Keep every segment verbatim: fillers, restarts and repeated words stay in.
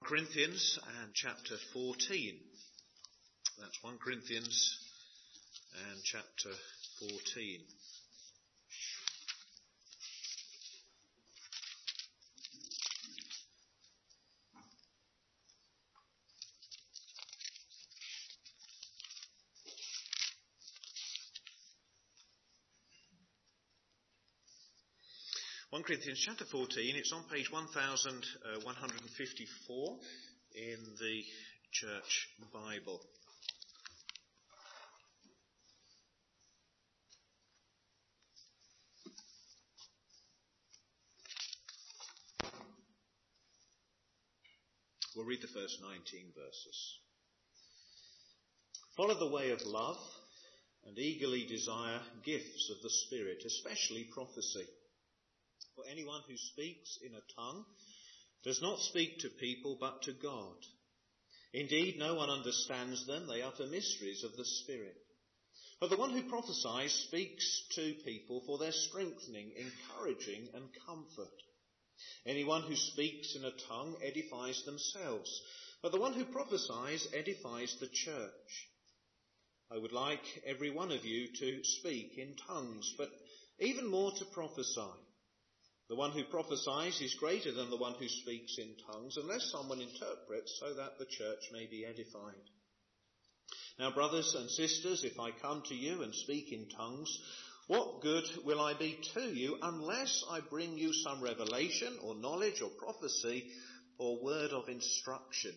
Corinthians and chapter fourteen. That's First Corinthians and chapter fourteen. First Corinthians chapter fourteen, it's on page one thousand one hundred fifty-four in the Church Bible. We'll read the first nineteen verses. Follow the way of love and eagerly desire gifts of the Spirit, especially prophecy. For anyone who speaks in a tongue does not speak to people but to God. Indeed, no one understands them. They utter mysteries of the Spirit. But the one who prophesies speaks to people for their strengthening, encouraging and comfort. Anyone who speaks in a tongue edifies themselves, but the one who prophesies edifies the church. I would like every one of you to speak in tongues, but even more to prophesy. The one who prophesies is greater than the one who speaks in tongues, unless someone interprets, so that the church may be edified. Now, brothers and sisters, if I come to you and speak in tongues, what good will I be to you unless I bring you some revelation or knowledge or prophecy or word of instruction?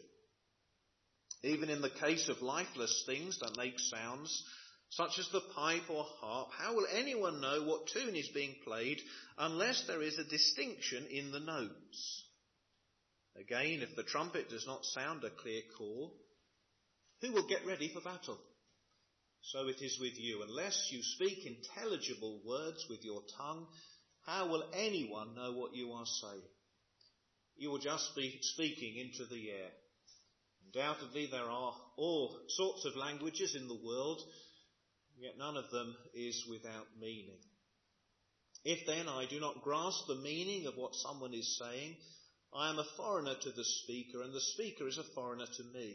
Even in the case of lifeless things that make sounds, such as the pipe or harp, how will anyone know what tune is being played unless there is a distinction in the notes? Again, if the trumpet does not sound a clear call, who will get ready for battle? So it is with you. Unless you speak intelligible words with your tongue, how will anyone know what you are saying? You will just be speaking into the air. Undoubtedly, there are all sorts of languages in the world, yet none of them is without meaning. If then I do not grasp the meaning of what someone is saying, I am a foreigner to the speaker, and the speaker is a foreigner to me.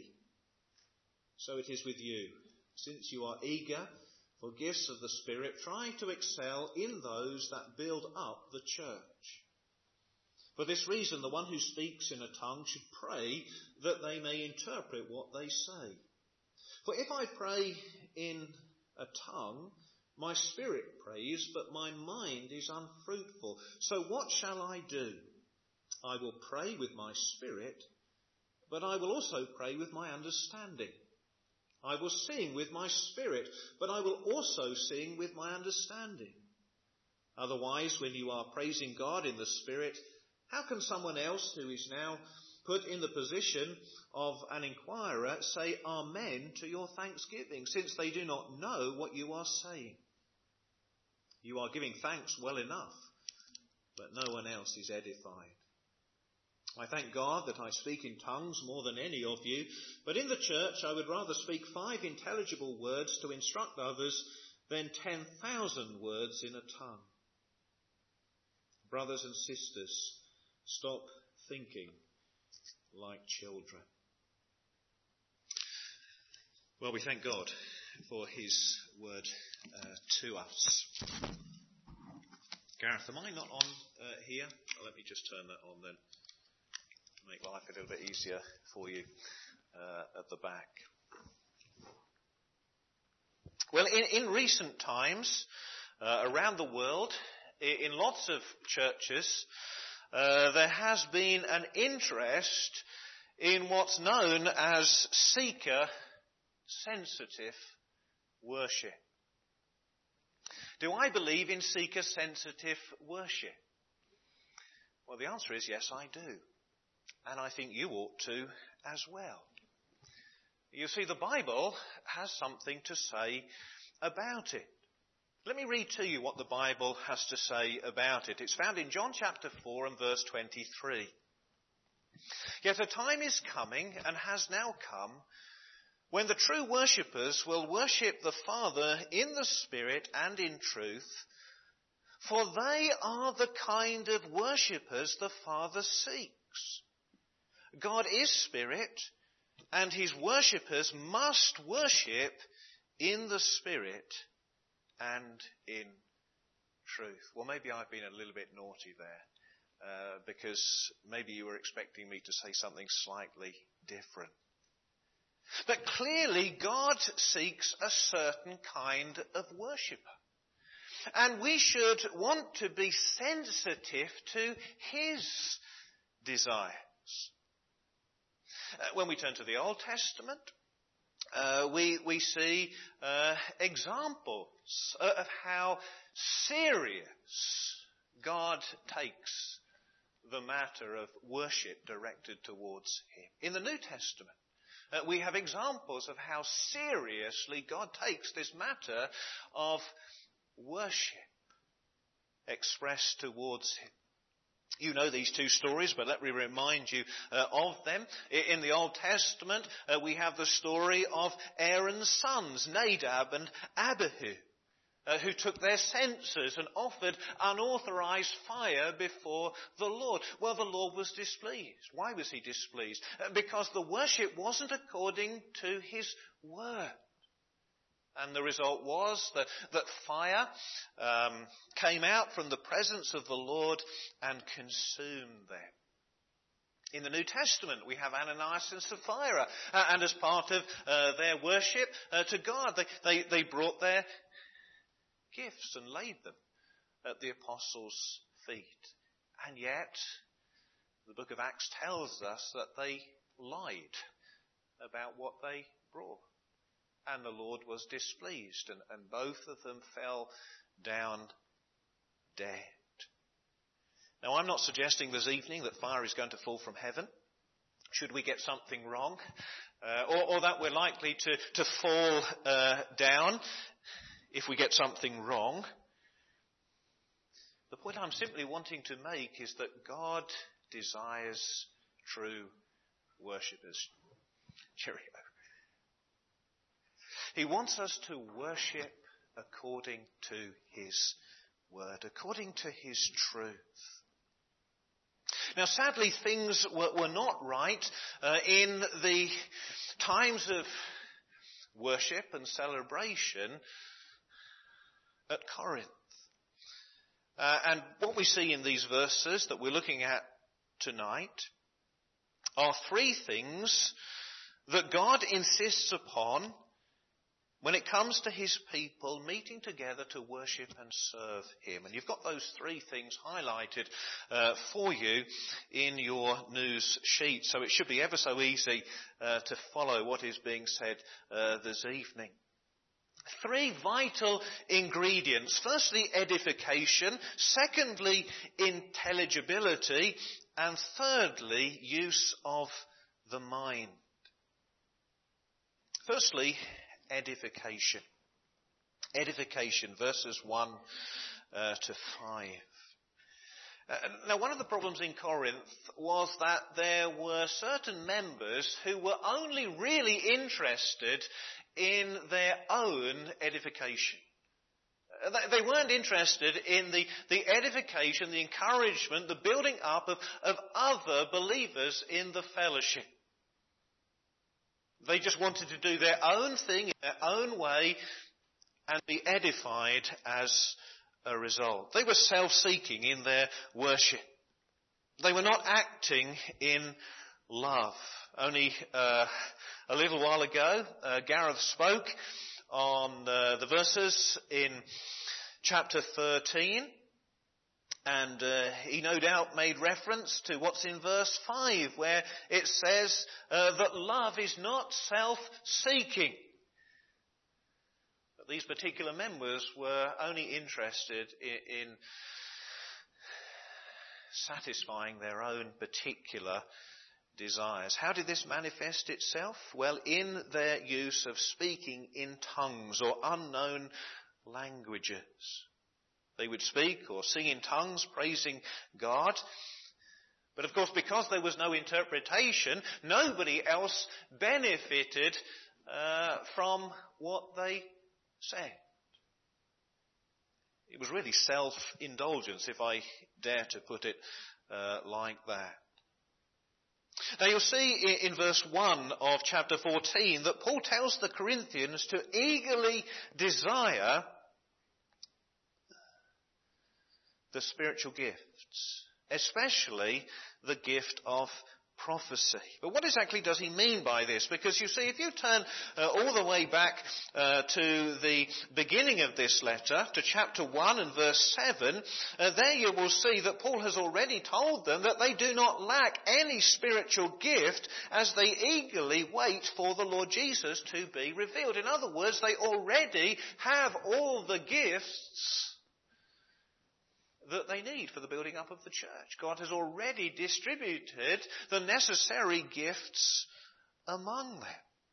So it is with you. Since you are eager for gifts of the Spirit, try to excel in those that build up the church. For this reason, the one who speaks in a tongue should pray that they may interpret what they say. For if I pray in a tongue, my spirit prays, but my mind is unfruitful. So what shall I do? I will pray with my spirit, but I will also pray with my understanding. I will sing with my spirit, but I will also sing with my understanding. Otherwise, when you are praising God in the Spirit, how can someone else who is now put in the position of an inquirer say Amen to your thanksgiving, since they do not know what you are saying? You are giving thanks well enough, but no one else is edified. I thank God that I speak in tongues more than any of you, but in the church I would rather speak five intelligible words to instruct others than ten thousand words in a tongue. Brothers and sisters, stop thinking like children. Well, we thank God for his word uh, to us. Gareth, am I not on uh, here? Oh, let me just turn that on then. Make life a little bit easier for you uh, at the back. Well, in, in recent times, uh, around the world, in lots of churches, uh, there has been an interest in what's known as seeker-sensitive worship. Do I believe in seeker-sensitive worship? Well, the answer is yes, I do. And I think you ought to as well. You see, the Bible has something to say about it. Let me read to you what the Bible has to say about it. It's found in John chapter four and verse twenty-three. Yet a time is coming and has now come when the true worshippers will worship the Father in the Spirit and in truth, for they are the kind of worshippers the Father seeks. God is spirit, and his worshippers must worship in the spirit and in truth. Well, maybe I've been a little bit naughty there, uh, because maybe you were expecting me to say something slightly different. But clearly God seeks a certain kind of worshipper. And we should want to be sensitive to his desires. Uh, when we turn to the Old Testament, uh, we, we see uh, examples of how serious God takes the matter of worship directed towards him. In the New Testament, uh, we have examples of how seriously God takes this matter of worship expressed towards him. You know these two stories, but let me remind you uh, of them. In the Old Testament, uh, we have the story of Aaron's sons, Nadab and Abihu, uh, who took their censers and offered unauthorized fire before the Lord. Well, the Lord was displeased. Why was he displeased? Uh, because the worship wasn't according to his word. And the result was that, that fire um, came out from the presence of the Lord and consumed them. In the New Testament, we have Ananias and Sapphira. Uh, and as part of uh, their worship uh, to God, they, they, they brought their gifts and laid them at the apostles' feet. And yet, the book of Acts tells us that they lied about what they brought. And the Lord was displeased, and, and both of them fell down dead. Now, I'm not suggesting this evening that fire is going to fall from heaven, should we get something wrong, uh, or, or that we're likely to, to fall uh, down if we get something wrong. The point I'm simply wanting to make is that God desires true worshippers. Cheerio. He wants us to worship according to his word, according to his truth. Now, sadly, things were, were not right uh, in the times of worship and celebration at Corinth. Uh, and what we see in these verses that we're looking at tonight are three things that God insists upon when it comes to his people meeting together to worship and serve him. And you've got those three things highlighted uh, for you in your news sheet. So it should be ever so easy uh, to follow what is being said uh, this evening. Three vital ingredients. Firstly, edification. Secondly, intelligibility. And thirdly, use of the mind. Firstly, edification. Edification, verses one uh, to five. Uh, now, one of the problems in Corinth was that there were certain members who were only really interested in their own edification. Uh, they weren't interested in the, the edification, the encouragement, the building up of, of other believers in the fellowship. They just wanted to do their own thing, in their own way, and be edified as a result. They were self-seeking in their worship. They were not acting in love. Only uh, a little while ago, uh, Gareth spoke on uh, the verses in chapter thirteen. And uh, he no doubt made reference to what's in verse five, where it says uh, that love is not self-seeking. But these particular members were only interested in, in satisfying their own particular desires. How did this manifest itself? Well, in their use of speaking in tongues or unknown languages. They would speak or sing in tongues, praising God. But of course, because there was no interpretation, nobody else benefited uh, from what they said. It was really self-indulgence, if I dare to put it uh, like that. Now you'll see in verse one of chapter fourteen that Paul tells the Corinthians to eagerly desire the spiritual gifts, especially the gift of prophecy. But what exactly does he mean by this? Because you see, if you turn uh, all the way back uh, to the beginning of this letter, to chapter one and verse seven, uh, there you will see that Paul has already told them that they do not lack any spiritual gift as they eagerly wait for the Lord Jesus to be revealed. In other words, they already have all the gifts that they need for the building up of the church. God has already distributed the necessary gifts among them.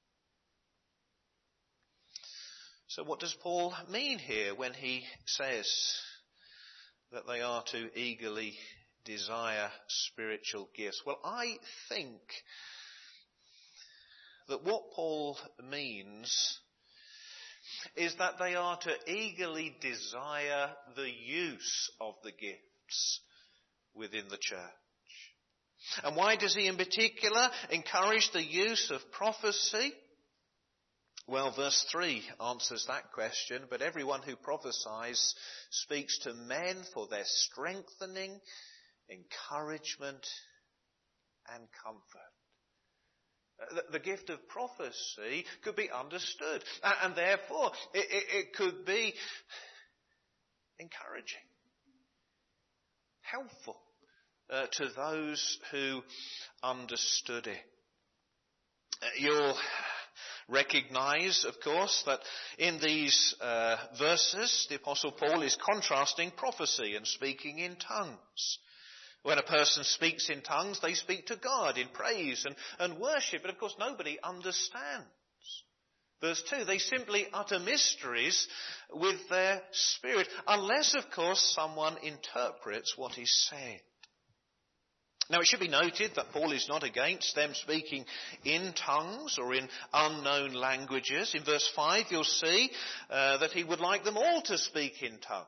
So what does Paul mean here when he says that they are to eagerly desire spiritual gifts? Well, I think that what Paul means is that they are to eagerly desire the use of the gifts within the church. And why does he in particular encourage the use of prophecy? Well, verse three answers that question. But everyone who prophesies speaks to men for their strengthening, encouragement, and comfort. The gift of prophecy could be understood, and therefore it, it, it could be encouraging, helpful uh, to those who understood it. Uh, you'll recognize, of course, that in these uh, verses the Apostle Paul is contrasting prophecy and speaking in tongues. When a person speaks in tongues, they speak to God in praise and, and worship. But of course, nobody understands. Verse two, they simply utter mysteries with their spirit, unless, of course, someone interprets what is said. Now, it should be noted that Paul is not against them speaking in tongues or in unknown languages. In verse five, you'll see uh, that he would like them all to speak in tongues.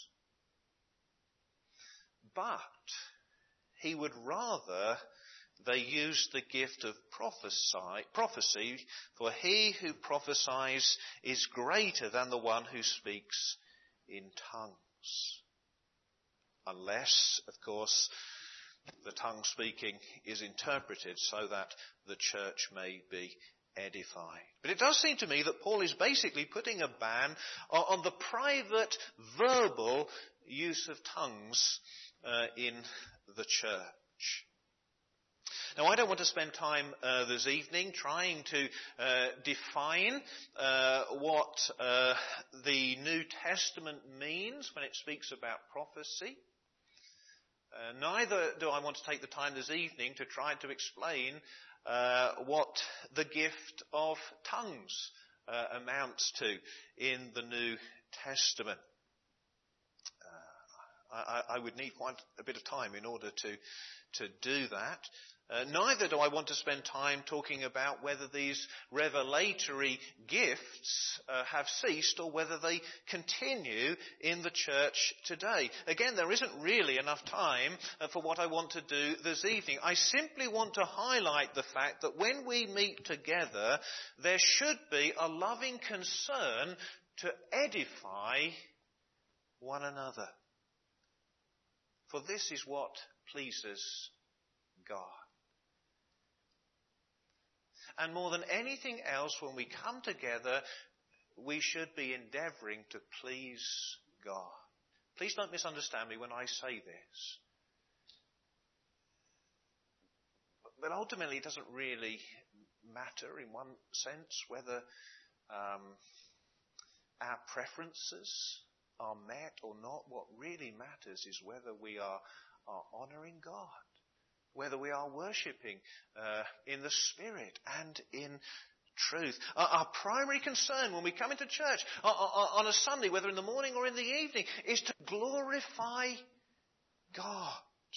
But he would rather they use the gift of prophesy, prophecy, for he who prophesies is greater than the one who speaks in tongues. Unless, of course, the tongue speaking is interpreted so that the church may be edified. But it does seem to me that Paul is basically putting a ban on the private verbal use of tongues uh, in the church. Now, I don't want to spend time uh, this evening trying to uh, define uh, what uh, the New Testament means when it speaks about prophecy. Uh, neither do I want to take the time this evening to try to explain uh, what the gift of tongues uh, amounts to in the New Testament. I, I would need quite a bit of time in order to, to do that. Uh, neither do I want to spend time talking about whether these revelatory gifts uh, have ceased or whether they continue in the church today. Again, there isn't really enough time uh, for what I want to do this evening. I simply want to highlight the fact that when we meet together, there should be a loving concern to edify one another. For this is what pleases God. And more than anything else, when we come together, we should be endeavouring to please God. Please don't misunderstand me when I say this. But ultimately, it doesn't really matter in one sense whether um, our preferences are met or not. What really matters is whether we are, are honouring God, whether we are worshipping uh, in the Spirit and in truth. Our, our primary concern when we come into church on, on a Sunday, whether in the morning or in the evening, is to glorify God.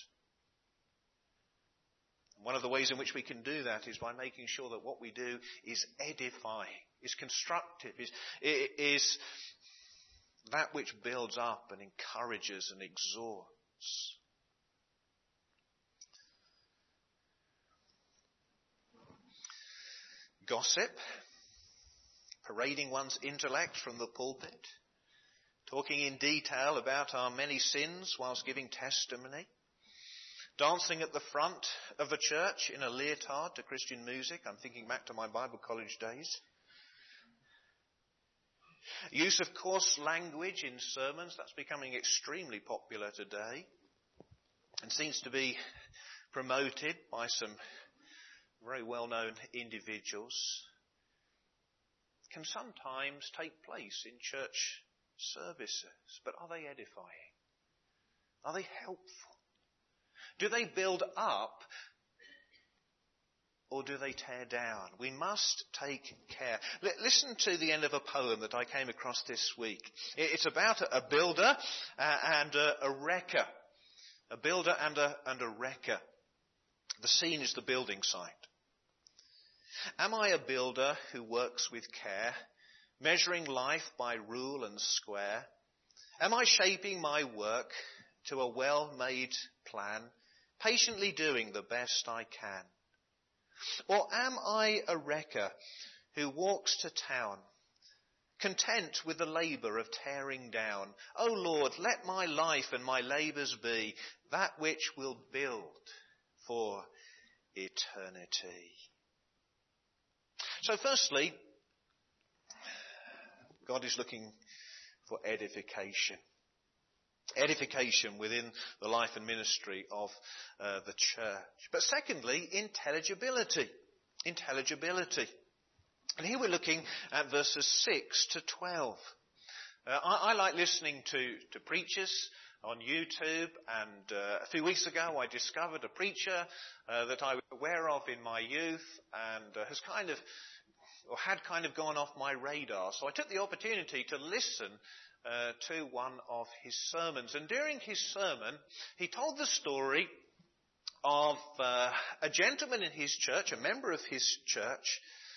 One of the ways in which we can do that is by making sure that what we do is edifying, is constructive, is, is that which builds up and encourages and exhorts. gossip, parading one's intellect from the pulpit, talking in detail about our many sins whilst giving testimony, dancing at the front of a church in a leotard to Christian music. I'm thinking back to my Bible college days. Use of coarse language in sermons, that's becoming extremely popular today and seems to be promoted by some very well-known individuals. Can sometimes take place in church services, but are they edifying? Are they helpful? Do they build up or do they tear down? We must take care. L- listen to the end of a poem that I came across this week. It's about a builder uh, and a, a wrecker. A builder and a, and a wrecker. The scene is the building site. Am I a builder who works with care, measuring life by rule and square? Am I shaping my work to a well-made plan, patiently doing the best I can? Or am I a wrecker who walks to town, content with the labour of tearing down? O Lord, let my life and my labours be that which will build for eternity. So firstly, God is looking for edification. Edification within the life and ministry of uh, the church. But secondly, intelligibility. Intelligibility. And here we're looking at verses six to twelve. Uh, I, I like listening to, to preachers on YouTube, and uh, a few weeks ago I discovered a preacher uh, that I was aware of in my youth and uh, has kind of, or had kind of gone off my radar. So I took the opportunity to listen uh, to one of his sermons. And during his sermon, he told the story of uh, a gentleman in his church, a member of his church,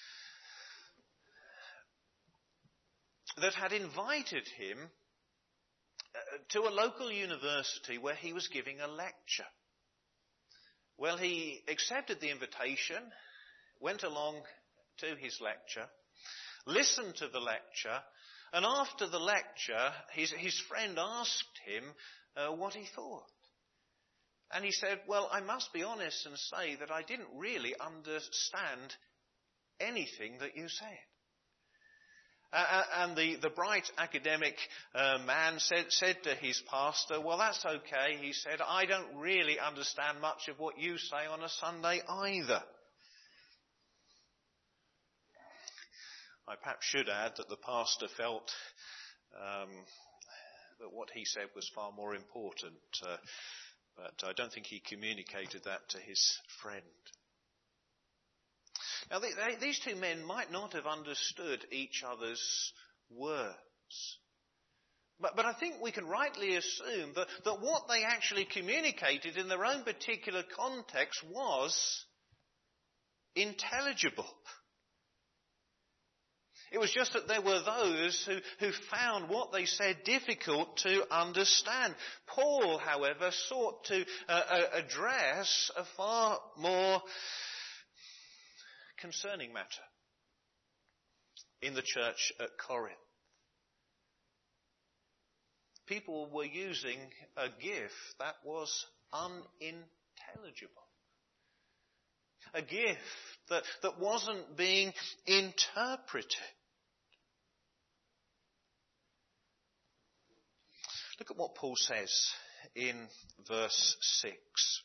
that had invited him to a local university where he was giving a lecture. Well, he accepted the invitation, went along to his lecture, listened to the lecture, and after the lecture, his, his friend asked him uh, what he thought. And he said, well, I must be honest and say that I didn't really understand anything that you said. Uh, and the, the bright academic uh, man said, said to his pastor, well, that's okay. He said, I don't really understand much of what you say on a Sunday either. I perhaps should add that the pastor felt um, that what he said was far more important, uh, but I don't think he communicated that to his friend. Now, they, they, these two men might not have understood each other's words. But, but I think we can rightly assume that, that what they actually communicated in their own particular context was intelligible. It was just that there were those who, who found what they said difficult to understand. Paul, however, sought to uh, address a far more concerning matter in the church at Corinth. People were using a gift that was unintelligible. A gift that, that wasn't being interpreted. Look at what Paul says in verse six.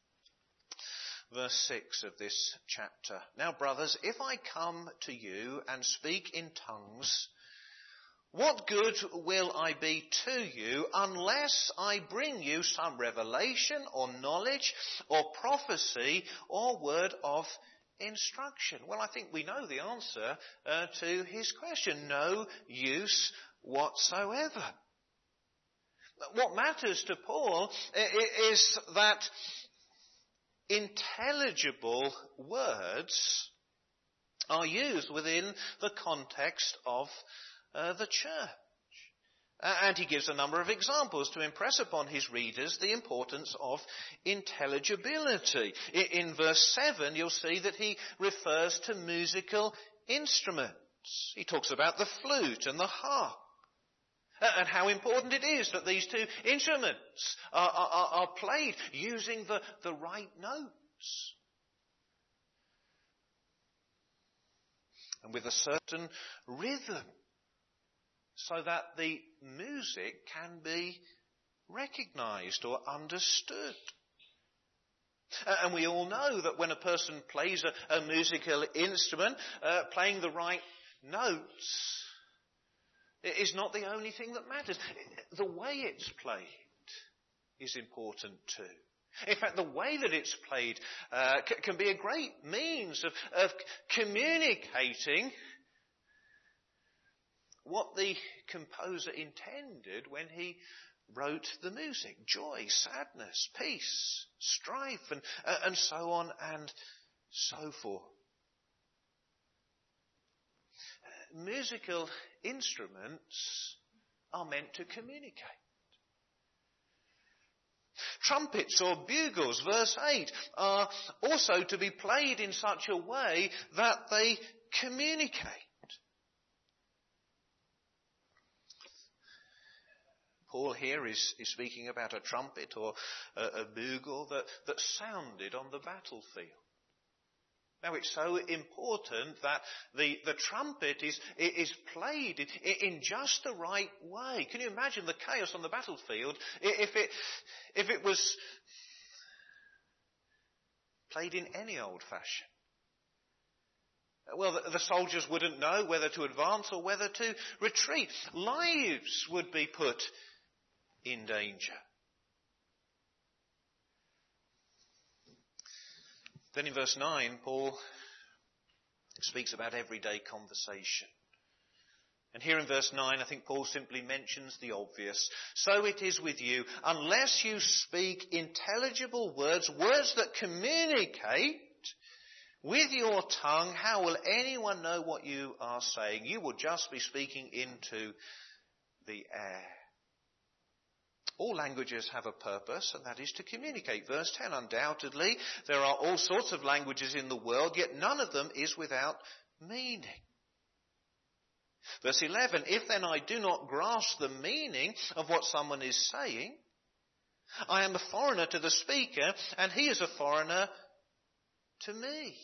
Verse six of this chapter. Now, brothers, if I come to you and speak in tongues, what good will I be to you unless I bring you some revelation or knowledge or prophecy or word of instruction? Well, I think we know the answer uh, to his question. No use whatsoever. What matters to Paul is that intelligible words are used within the context of uh, the church. Uh, and he gives a number of examples to impress upon his readers the importance of intelligibility. In, in verse seven, you'll see that he refers to musical instruments. He talks about the flute and the harp, and how important it is that these two instruments are, are, are played using the, the right notes. And with a certain rhythm, so that the music can be recognised or understood. And we all know that when a person plays a, a musical instrument, uh, playing the right notes is not the only thing that matters. The way it's played is important too. In fact, the way that it's played uh, c- can be a great means of, of communicating what the composer intended when he wrote the music. Joy, sadness, peace, strife, and, uh, and so on and so forth. Uh, musical instruments are meant to communicate. Trumpets or bugles, verse eight, are also to be played in such a way that they communicate. Paul here is, is speaking about a trumpet or a, a bugle that, that sounded on the battlefield. Now, it's so important that the, the trumpet is, is played in, in just the right way. Can you imagine the chaos on the battlefield if it, if it was played in any old fashion? Well, the, the soldiers wouldn't know whether to advance or whether to retreat. Lives would be put in danger. Then in verse nine, Paul speaks about everyday conversation. And here in verse nine, I think Paul simply mentions the obvious. So it is with you, unless you speak intelligible words, words that communicate with your tongue, how will anyone know what you are saying? You will just be speaking into the air. All languages have a purpose, and that is to communicate. Verse ten, undoubtedly, there are all sorts of languages in the world, yet none of them is without meaning. Verse eleven, if then I do not grasp the meaning of what someone is saying, I am a foreigner to the speaker, and he is a foreigner to me.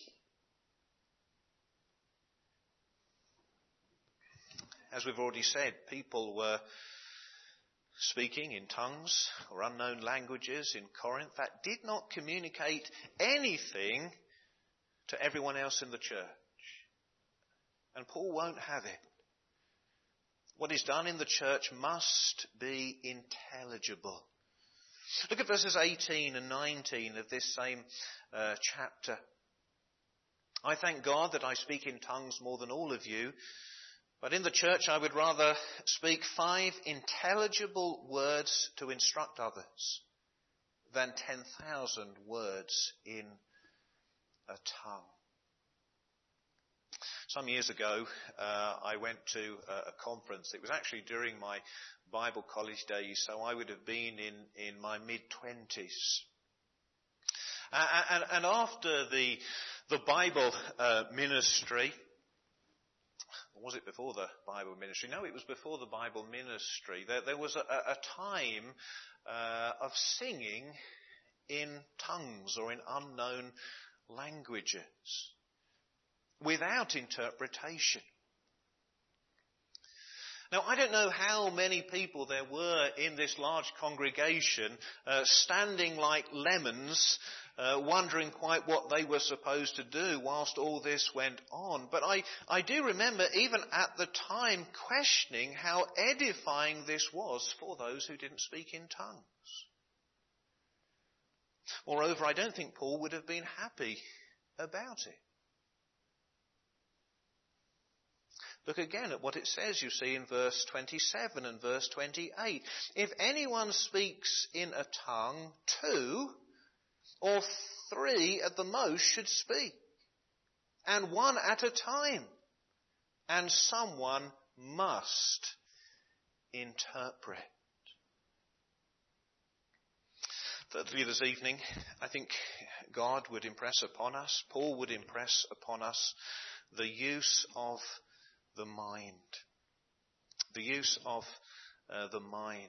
As we've already said, people were speaking in tongues or unknown languages in Corinth that did not communicate anything to everyone else in the church. And Paul won't have it. What is done in the church must be intelligible. Look at verses eighteen and nineteen of this same uh, chapter. I thank God that I speak in tongues more than all of you, but in the church I would rather speak five intelligible words to instruct others than ten thousand words in a tongue. Some years ago, uh, I went to a, a conference. It was actually during my Bible college days, so I would have been in, in my mid-twenties. Uh, and, and after the, the Bible uh, ministry, or was it before the Bible ministry? No, it was before the Bible ministry. There, there was a, a time uh, of singing in tongues or in unknown languages, without interpretation. Now, I don't know how many people there were in this large congregation uh, standing like lemons, uh, wondering quite what they were supposed to do whilst all this went on. But I, I do remember even at the time questioning how edifying this was for those who didn't speak in tongues. Moreover, I don't think Paul would have been happy about it. Look again at what it says, you see, in verse twenty-seven and verse twenty-eight. If anyone speaks in a tongue, two or three at the most should speak, and one at a time, and someone must interpret. Thirdly, this evening, I think God would impress upon us, Paul would impress upon us, the use of the mind. The use of uh, the mind.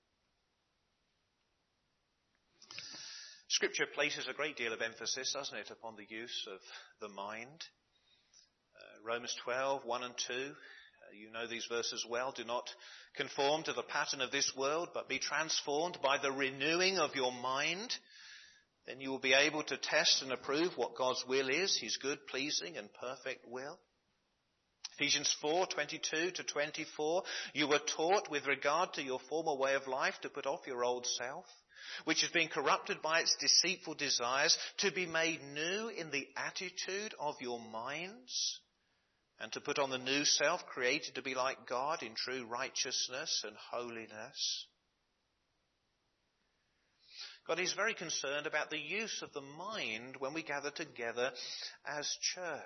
Scripture places a great deal of emphasis, doesn't it, upon the use of the mind. Uh, Romans twelve, one and two. Uh, you know these verses well. Do not conform to the pattern of this world, but be transformed by the renewing of your mind. Then you will be able to test and approve what God's will is, his good, pleasing and perfect will. Ephesians four, twenty-two to twenty-four. You were taught with regard to your former way of life to put off your old self, which has been corrupted by its deceitful desires, to be made new in the attitude of your minds, and to put on the new self, created to be like God in true righteousness and holiness. God is very concerned about the use of the mind when we gather together as church.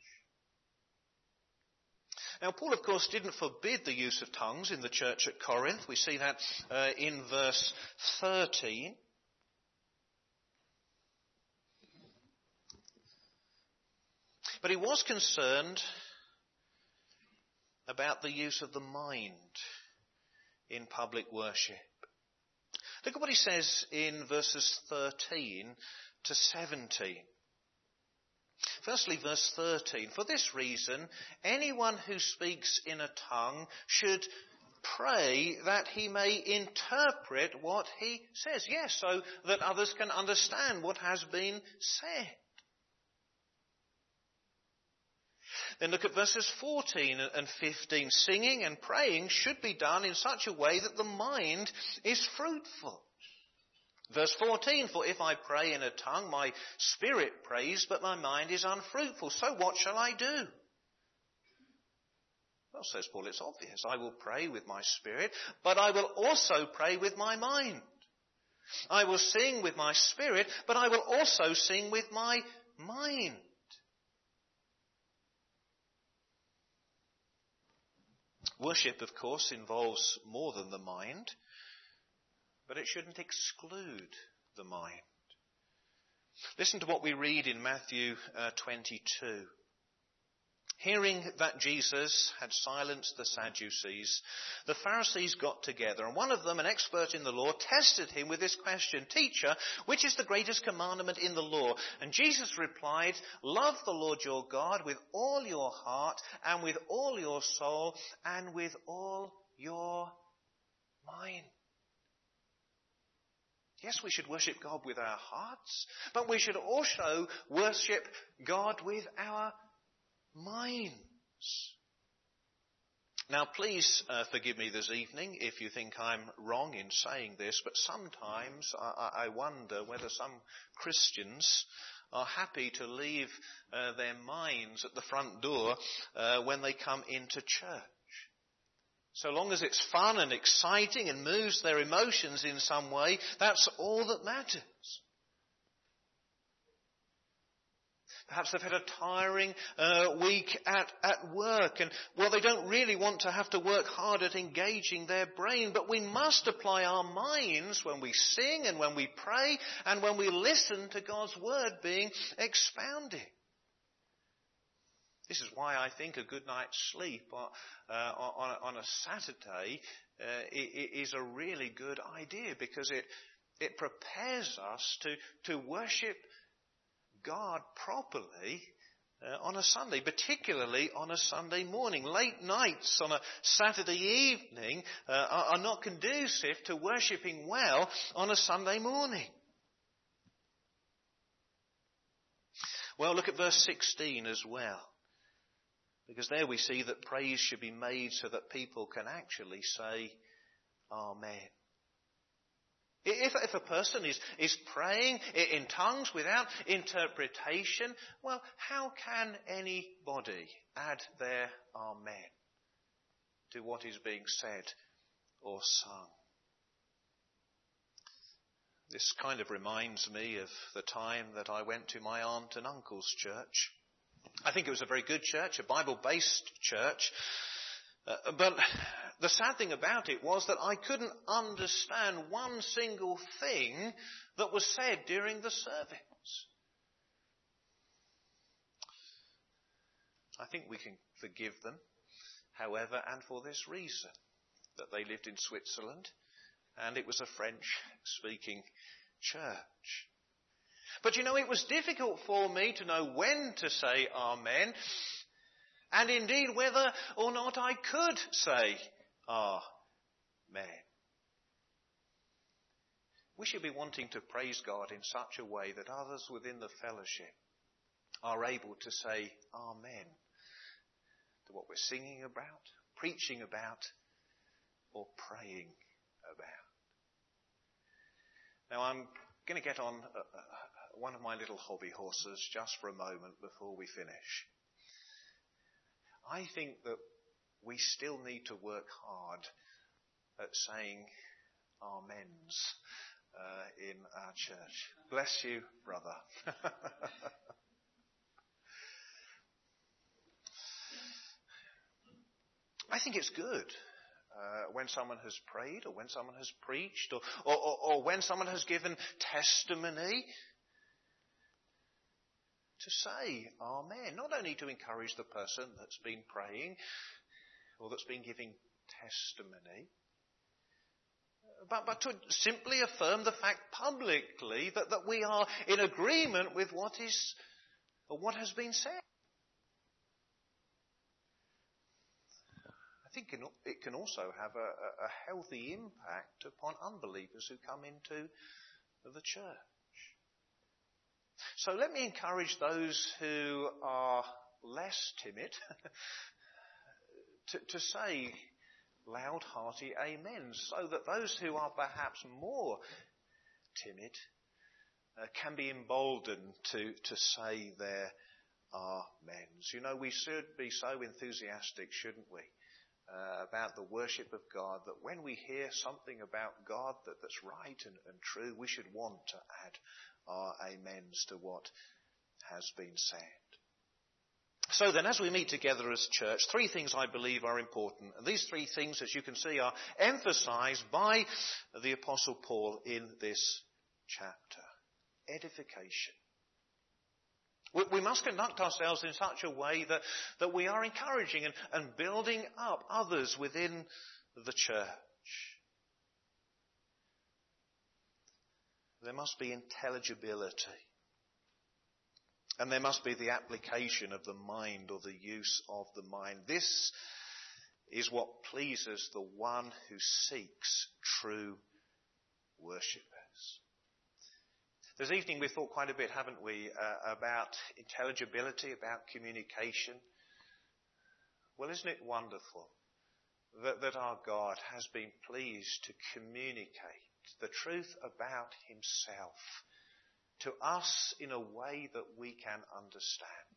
Now, Paul, of course, didn't forbid the use of tongues in the church at Corinth. We see that uh, in verse thirteen. But he was concerned about the use of the mind in public worship. Look at what he says in verses thirteen to seventeen. Firstly, verse thirteen. For this reason, anyone who speaks in a tongue should pray that he may interpret what he says. Yes, so that others can understand what has been said. Then look at verses fourteen and fifteen. Singing and praying should be done in such a way that the mind is fruitful. Verse fourteen, for if I pray in a tongue, my spirit prays, but my mind is unfruitful. So what shall I do? Well, says Paul, it's obvious. I will pray with my spirit, but I will also pray with my mind. I will sing with my spirit, but I will also sing with my mind. Worship, of course, involves more than the mind, but it shouldn't exclude the mind. Listen to what we read in Matthew uh, twenty-two. Hearing that Jesus had silenced the Sadducees, the Pharisees got together, and one of them, an expert in the law, tested him with this question, Teacher, which is the greatest commandment in the law? And Jesus replied, love the Lord your God with all your heart and with all your soul and with all your mind. Yes, we should worship God with our hearts, but we should also worship God with our minds. Now, please uh, forgive me this evening if you think I'm wrong in saying this, but sometimes I, I wonder whether some Christians are happy to leave uh, their minds at the front door uh, when they come into church. So long as it's fun and exciting and moves their emotions in some way, that's all that matters. Perhaps they've had a tiring uh, week at, at work, and, well, they don't really want to have to work hard at engaging their brain, but we must apply our minds when we sing and when we pray and when we listen to God's word being expounded. This is why I think a good night's sleep uh, on, on a Saturday uh, is a really good idea, because it it prepares us to, to worship God properly uh, on a Sunday, particularly on a Sunday morning. Late nights on a Saturday evening uh, are, are not conducive to worshipping well on a Sunday morning. Well, look at verse sixteen as well. Because there we see that praise should be made so that people can actually say, Amen. If, if a person is, is praying in tongues without interpretation, well, how can anybody add their Amen to what is being said or sung? This kind of reminds me of the time that I went to my aunt and uncle's church. I think it was a very good church, a Bible-based church. Uh, but the sad thing about it was that I couldn't understand one single thing that was said during the service. I think we can forgive them, however, and for this reason, that they lived in Switzerland and it was a French-speaking church. But you know, it was difficult for me to know when to say Amen, and indeed whether or not I could say Amen. We should be wanting to praise God in such a way that others within the fellowship are able to say Amen to what we're singing about, preaching about, or praying about. Now I'm going to get on uh, uh, one of my little hobby horses just for a moment before we finish. I think that we still need to work hard at saying amens uh, in our church. Bless you, brother. I think it's good uh, when someone has prayed or when someone has preached or, or, or, or when someone has given testimony to say Amen. Not only to encourage the person that's been praying or that's been giving testimony, but, but to simply affirm the fact publicly that, that we are in agreement with what is or what has been said. I think it can also have a, a healthy impact upon unbelievers who come into the church. So let me encourage those who are less timid to, to say loud, hearty amens, so that those who are perhaps more timid uh, can be emboldened to, to say their amens. You know, we should be so enthusiastic, shouldn't we? Uh, about the worship of God, that when we hear something about God that, that's right and, and true, we should want to add our amens to what has been said. So then, as we meet together as church, three things I believe are important. And these three things, as you can see, are emphasized by the Apostle Paul in this chapter. Edification. We must conduct ourselves in such a way that, that we are encouraging and, and building up others within the church. There must be intelligibility. And there must be the application of the mind or the use of the mind. This is what pleases the one who seeks true worshippers. This evening we've thought quite a bit, haven't we, uh, about intelligibility, about communication. Well, isn't it wonderful that, that our God has been pleased to communicate the truth about himself to us in a way that we can understand.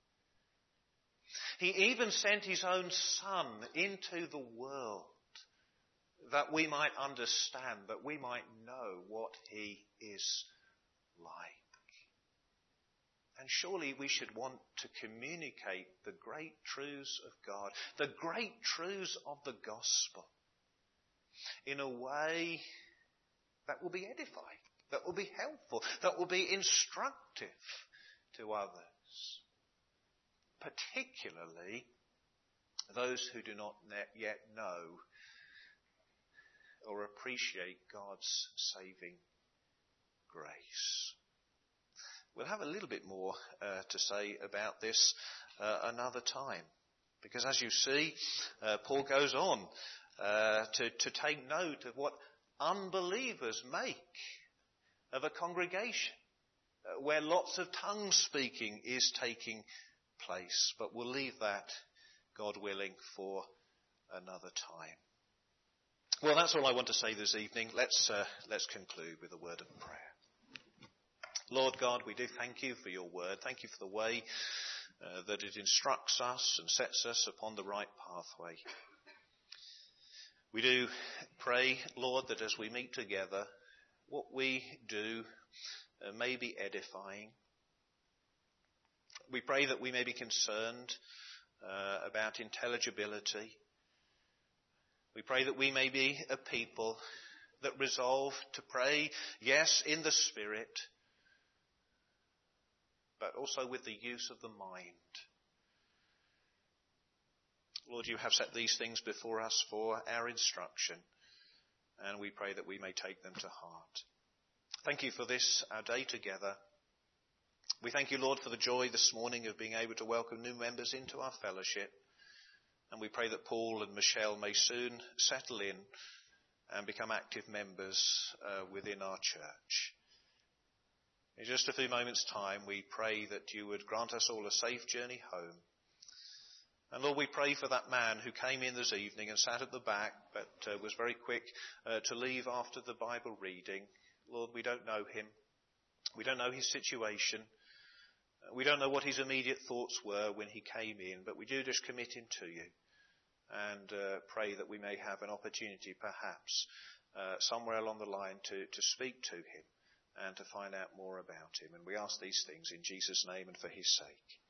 He even sent his own Son into the world that we might understand, that we might know what he is like. And surely we should want to communicate the great truths of God, the great truths of the gospel, in a way that will be edifying, that will be helpful, that will be instructive to others, particularly those who do not yet know or appreciate God's saving grace. We'll have a little bit more uh, to say about this uh, another time, because as you see, uh, Paul goes on uh, to, to take note of what unbelievers make of a congregation uh, where lots of tongue speaking is taking place. But we'll leave that, God willing, for another time. Well, that's all I want to say this evening. Let's uh, let's conclude with a word of prayer. Lord God, we do thank you for your word. Thank you for the way uh, that it instructs us and sets us upon the right pathway. We do pray, Lord, that as we meet together, what we do uh, may be edifying. We pray that we may be concerned uh, about intelligibility, We pray that we may be a people that resolve to pray, yes, in the Spirit, but also with the use of the mind. Lord, you have set these things before us for our instruction, and we pray that we may take them to heart. Thank you for this, our day together. We thank you, Lord, for the joy this morning of being able to welcome new members into our fellowship. And we pray that Paul and Michelle may soon settle in and become active members uh, within our church. In just a few moments' time, we pray that you would grant us all a safe journey home. And Lord, we pray for that man who came in this evening and sat at the back, but uh, was very quick uh, to leave after the Bible reading. Lord, we don't know him. We don't know his situation. We don't know what his immediate thoughts were when he came in, but we do just commit him to you and uh, pray that we may have an opportunity perhaps uh, somewhere along the line to, to speak to him and to find out more about him. And we ask these things in Jesus' name and for his sake.